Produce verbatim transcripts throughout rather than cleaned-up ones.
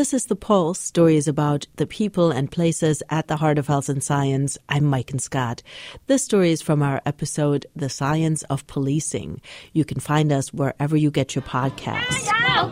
This is The Pulse, stories about the people and places at the heart of health and science. I'm Maiken Scott. This story is from our episode, The Science of Policing. You can find us wherever you get your podcasts.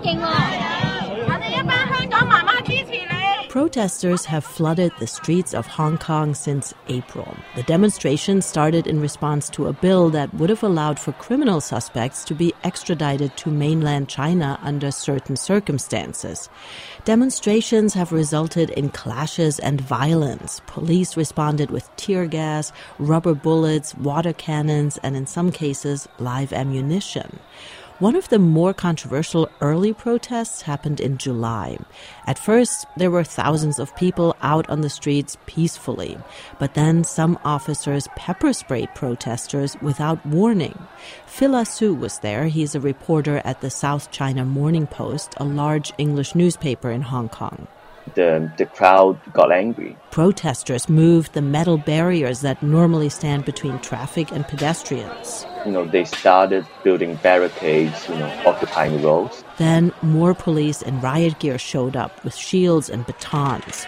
Protesters have flooded the streets of Hong Kong since April. The demonstration started in response to a bill that would have allowed for criminal suspects to be extradited to mainland China under certain circumstances. Demonstrations have resulted in clashes and violence. Police responded with tear gas, rubber bullets, water cannons, and in some cases, live ammunition. One of the more controversial early protests happened in July. At first, there were thousands of people out on the streets peacefully, but then some officers pepper-sprayed protesters without warning. Phila Su was there. He's a reporter at the South China Morning Post, a large English newspaper in Hong Kong. The, the crowd got angry. Protesters moved the metal barriers that normally stand between traffic and pedestrians. You know, they started building barricades, you know, occupying roads. Then more police in riot gear showed up with shields and batons.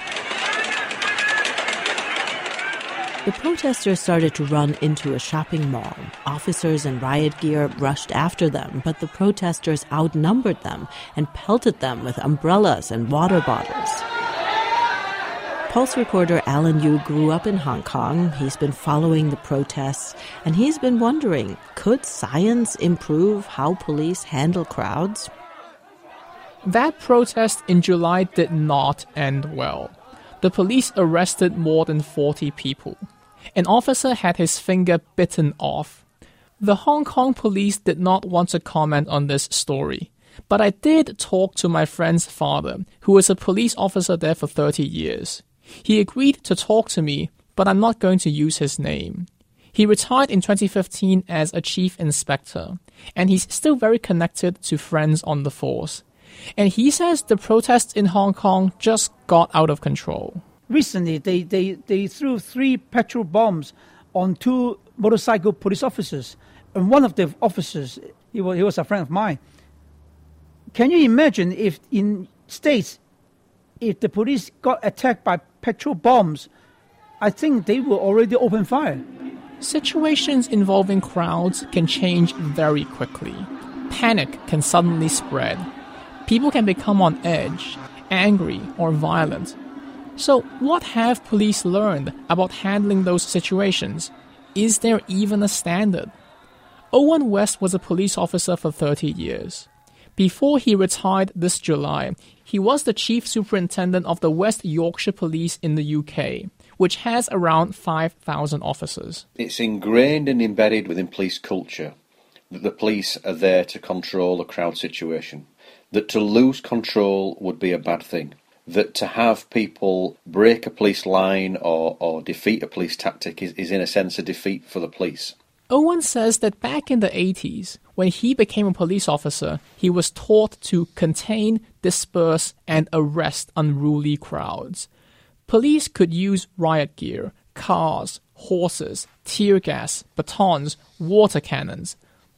The protesters started to run into a shopping mall. Officers in riot gear rushed after them, but the protesters outnumbered them and pelted them with umbrellas and water bottles. Pulse reporter Alan Yu grew up in Hong Kong. He's been following the protests, and he's been wondering, could science improve how police handle crowds? That protest in July did not end well. The police arrested more than forty people. An officer had his finger bitten off. The Hong Kong police did not want to comment on this story, but I did talk to my friend's father, who was a police officer there for thirty years. He agreed to talk to me, but I'm not going to use his name. He retired in twenty fifteen as a chief inspector, and he's still very connected to friends on the force. And he says the protests in Hong Kong just got out of control. Recently, they, they, they threw three petrol bombs on two motorcycle police officers. And one of the officers, he was, he was a friend of mine. Can you imagine if in States, if the police got attacked by petrol bombs, I think they will already open fire. Situations involving crowds can change very quickly. Panic can suddenly spread. People can become on edge, angry, or violent. So what have police learned about handling those situations? Is there even a standard? Owen West was a police officer for thirty years. Before he retired this July, he was the chief superintendent of the West Yorkshire Police in the U K, which has around five thousand officers. It's ingrained and embedded within police culture that the police are there to control a crowd situation. That to lose control would be a bad thing. That to have people break a police line or, or defeat a police tactic is, is in a sense a defeat for the police. Owen says that back in the eighties, when he became a police officer, he was taught to contain, disperse, and arrest unruly crowds. Police could use riot gear, cars, horses, tear gas, batons, water cannons.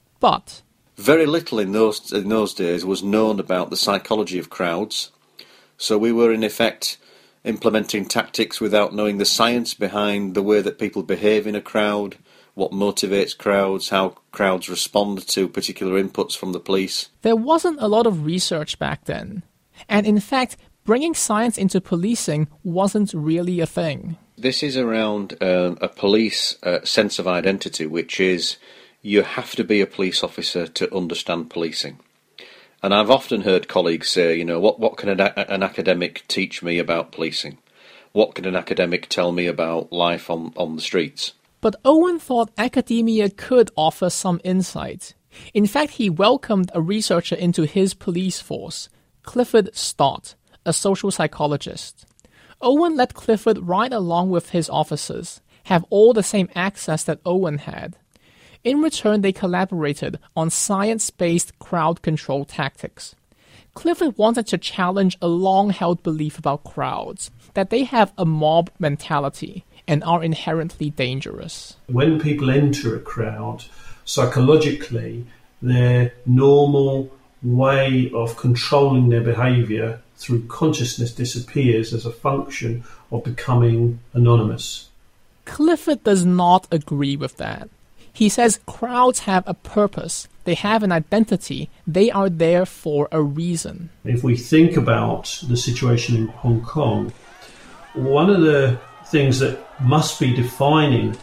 But very little in those in those days was known about the psychology of crowds, so we were in effect implementing tactics without knowing the science behind the way that people behave in a crowd, what motivates crowds, how crowds respond to particular inputs from the police. There wasn't a lot of research back then, and in fact, bringing science into policing wasn't really a thing. This is around um, a police uh, sense of identity, which is you have to be a police officer to understand policing. And I've often heard colleagues say, you know, what, what can an, an academic teach me about policing? What can an academic tell me about life on, on the streets? But Owen thought academia could offer some insight. In fact, he welcomed a researcher into his police force, Clifford Stott, a social psychologist. Owen let Clifford ride along with his officers, have all the same access that Owen had. In return, they collaborated on science-based crowd control tactics. Clifford wanted to challenge a long-held belief about crowds, that they have a mob mentality and are inherently dangerous. When people enter a crowd, psychologically, their normal way of controlling their behaviour through consciousness disappears as a function of becoming anonymous. Clifford does not agree with that. He says crowds have a purpose. They have an identity. They are there for a reason. If we think about the situation in Hong Kong, one of the things that must be defining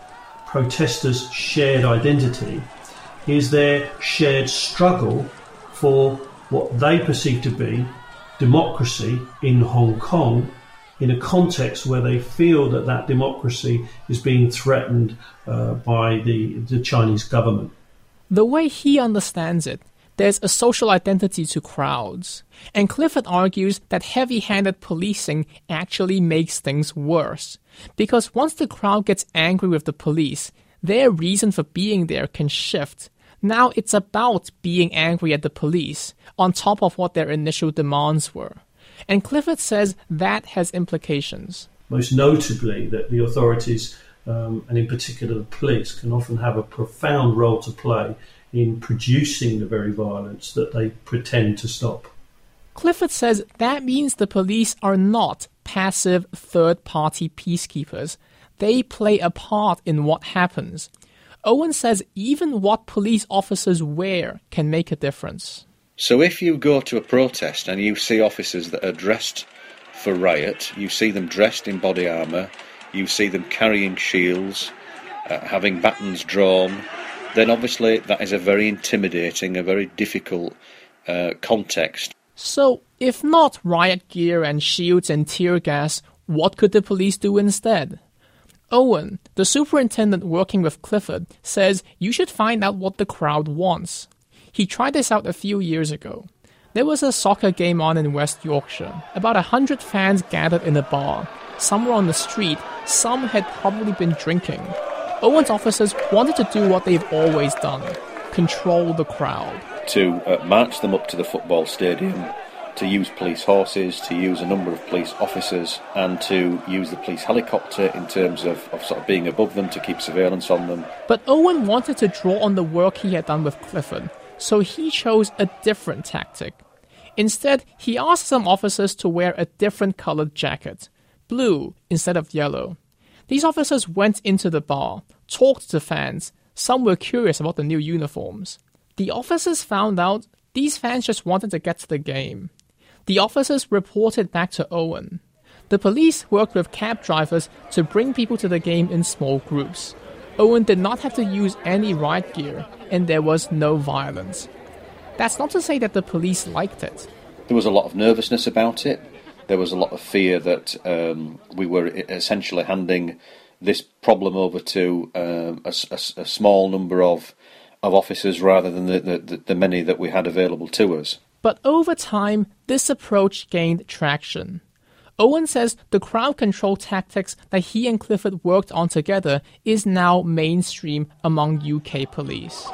protesters' shared identity is their shared struggle for what they perceive to be democracy in Hong Kong, in a context where they feel that that democracy is being threatened uh, by the, the Chinese government. The way he understands it, there's a social identity to crowds, and Clifford argues that heavy-handed policing actually makes things worse, because once the crowd gets angry with the police, their reason for being there can shift. Now it's about being angry at the police, on top of what their initial demands were. And Clifford says that has implications. Most notably that the authorities, um, and in particular the police, can often have a profound role to play in producing the very violence that they pretend to stop. Clifford says that means the police are not passive third-party peacekeepers. They play a part in what happens. Owen says even what police officers wear can make a difference. So if you go to a protest and you see officers that are dressed for riot, you see them dressed in body armour, you see them carrying shields, uh, having batons drawn, then obviously that is a very intimidating, a very difficult uh, context. So if not riot gear and shields and tear gas, what could the police do instead? Owen, the superintendent working with Clifford, says you should find out what the crowd wants. He tried this out a few years ago. There was a soccer game on in West Yorkshire. About a hundred fans gathered in a bar. Some were on the street, some had probably been drinking. Owen's officers wanted to do what they've always done, control the crowd. To uh, march them up to the football stadium, to use police horses, to use a number of police officers, and to use the police helicopter in terms of, of sort of being above them to keep surveillance on them. But Owen wanted to draw on the work he had done with Clifford, so he chose a different tactic. Instead, he asked some officers to wear a different colored jacket, blue instead of yellow. These officers went into the bar, talked to fans. Some were curious about the new uniforms. The officers found out these fans just wanted to get to the game. The officers reported back to Owen. The police worked with cab drivers to bring people to the game in small groups. Owen did not have to use any riot gear, and there was no violence. That's not to say that the police liked it. There was a lot of nervousness about it. There was a lot of fear that um, we were essentially handing this problem over to um, a, a, a small number of of officers rather than the, the, the many that we had available to us. But over time, this approach gained traction. Owen says the crowd control tactics that he and Clifford worked on together is now mainstream among U K police.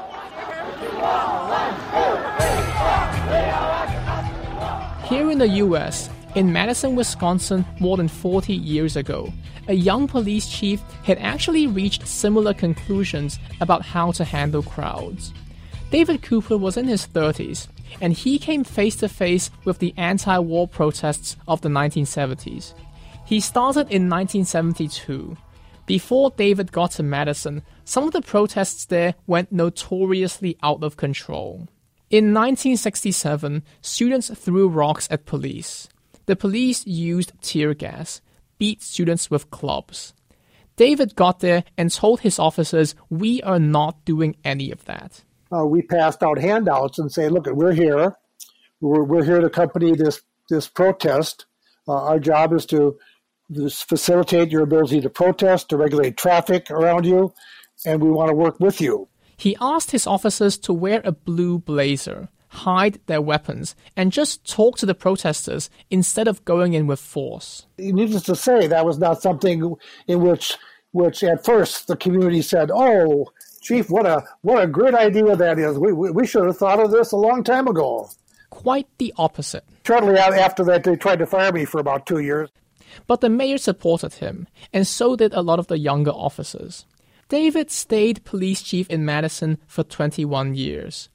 Here in the U S, in Madison, Wisconsin, more than forty years ago, a young police chief had actually reached similar conclusions about how to handle crowds. David Cooper was in his thirties, and he came face to face with the anti-war protests of the nineteen seventies. He started in nineteen seventy-two. Before David got to Madison, some of the protests there went notoriously out of control. In nineteen sixty-seven, students threw rocks at police. The police used tear gas, beat students with clubs. David got there and told his officers, "We are not doing any of that." Uh, we passed out handouts and say, "Look, we're here. We're, we're here to accompany this this protest. Uh, our job is to just facilitate your ability to protest, to regulate traffic around you, and we want to work with you." He asked his officers to wear a blue blazer, hide their weapons, and just talk to the protesters instead of going in with force. Needless to say, that was not something in which, which at first the community said, "Oh, Chief, what a what a great idea that is. We, we, we should have thought of this a long time ago." Quite the opposite. Shortly after that, they tried to fire me for about two years. But the mayor supported him, and so did a lot of the younger officers. David stayed police chief in Madison for twenty-one years.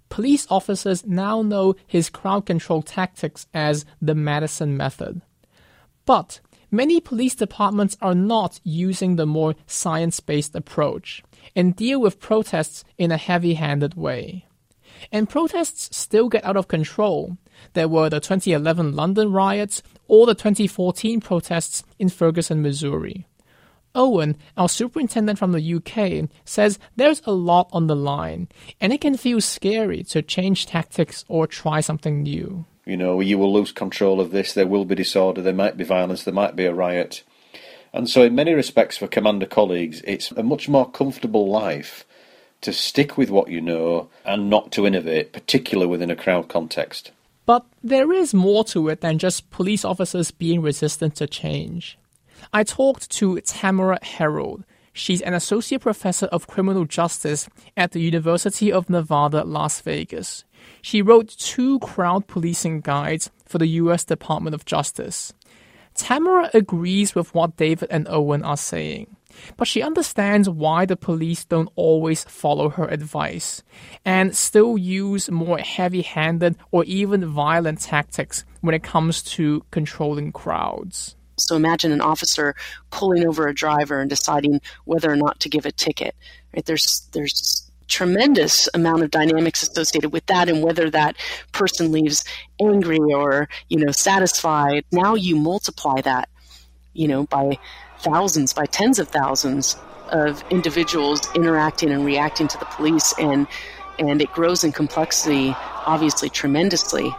Police officers now know his crowd control tactics as the Madison method. But many police departments are not using the more science-based approach and deal with protests in a heavy-handed way. And protests still get out of control. There were the twenty eleven London riots or the twenty fourteen protests in Ferguson, Missouri. Owen, our superintendent from the U K, says there's a lot on the line, and it can feel scary to change tactics or try something new. You know, you will lose control of this, there will be disorder, there might be violence, there might be a riot. And so in many respects for commander colleagues, it's a much more comfortable life to stick with what you know and not to innovate, particularly within a crowd context. But there is more to it than just police officers being resistant to change. I talked to Tamara Herold. She's an associate professor of criminal justice at the University of Nevada, Las Vegas. She wrote two crowd policing guides for the U S Department of Justice. Tamara agrees with what David and Owen are saying, but she understands why the police don't always follow her advice and still use more heavy-handed or even violent tactics when it comes to controlling crowds. So imagine an officer pulling over a driver and deciding whether or not to give a ticket. Right? There's there's tremendous amount of dynamics associated with that, and whether that person leaves angry or, you know, satisfied. Now you multiply that, you know, by thousands, by tens of thousands of individuals interacting and reacting to the police, and and it grows in complexity, obviously, tremendously.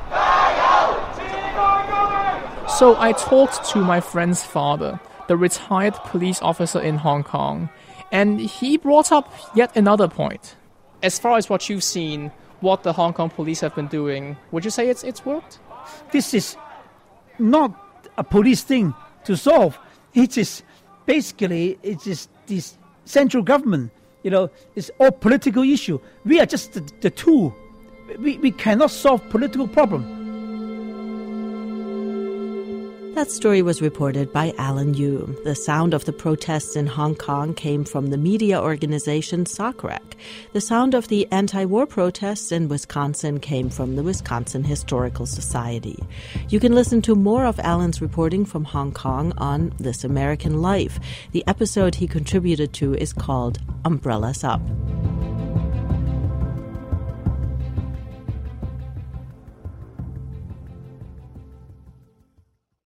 So I talked to my friend's father, the retired police officer in Hong Kong, and he brought up yet another point. As far as what you've seen, what the Hong Kong police have been doing, would you say it's it's worked? This is not a police thing to solve. It is basically, it is this central government. You know, it's all political issue. We are just the, the tool. We, we cannot solve political problem. That story was reported by Alan Yu. The sound of the protests in Hong Kong came from the media organization SOCRAC. The sound of the anti-war protests in Wisconsin came from the Wisconsin Historical Society. You can listen to more of Alan's reporting from Hong Kong on This American Life. The episode he contributed to is called Umbrellas Up.